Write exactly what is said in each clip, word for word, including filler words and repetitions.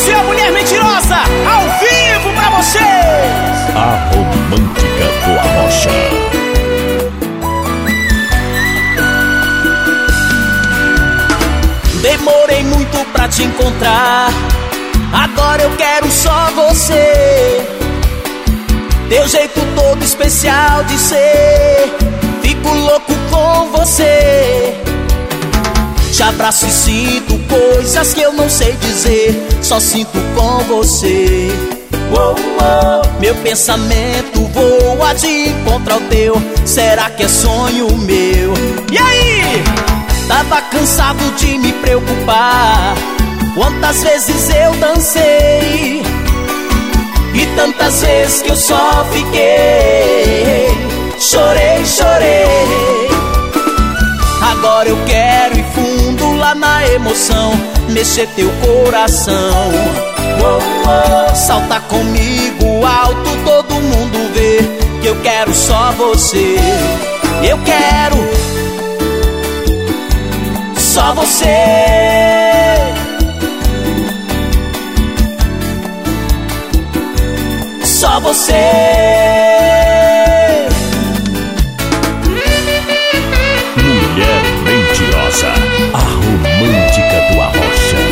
Márcio e a Mulher Mentirosa, ao vivo pra vocês. A romântica do Arrocha. Demorei muito pra te encontrar, agora eu quero só você. Teu jeito todo especial de ser, fico louco com você. Te abraço e sinto coisas que eu não sei dizer, só sinto com você. Oh, oh. Meu pensamento voa de encontro ao teu, será que é sonho meu? E aí? Tava cansado de me preocupar, quantas vezes eu dancei e tantas vezes que eu só fiquei. Chorei, chorei. Agora eu quero ir fundo lá na emoção, mexer teu coração. Oh, oh. Salta comigo alto, todo mundo vê que eu quero só você. Eu quero só você. Só você. Mulher Mentirosa, a romântica do Arrocha.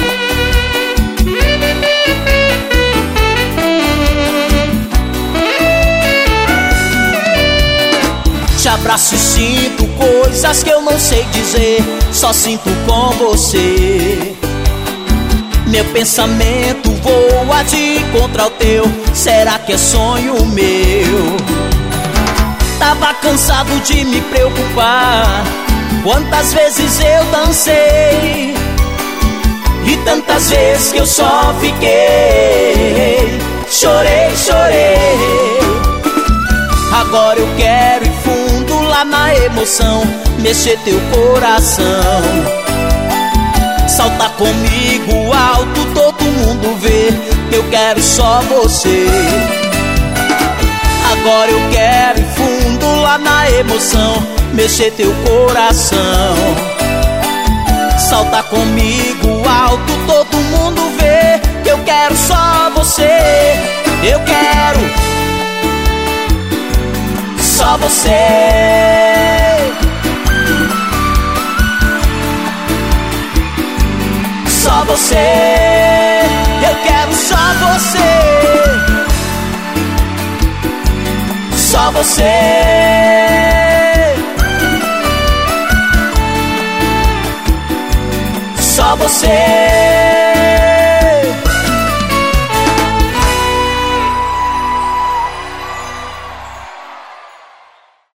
Te abraço e sinto coisas que eu não sei dizer, só sinto com você. Meu pensamento voa de encontro ao teu, será que é sonho meu? Tava cansado de me preocupar, quantas vezes eu dancei e tantas vezes que eu só fiquei. Chorei, chorei. Agora eu quero ir fundo lá na emoção, mexer teu coração. Salta comigo alto, todo mundo vê que eu quero só você. Agora eu quero ir fundo lá na emoção, mexer teu coração. Salta comigo alto, todo mundo vê que eu quero só você. Eu quero só você. Só você. Eu quero só você. Só você. Só você.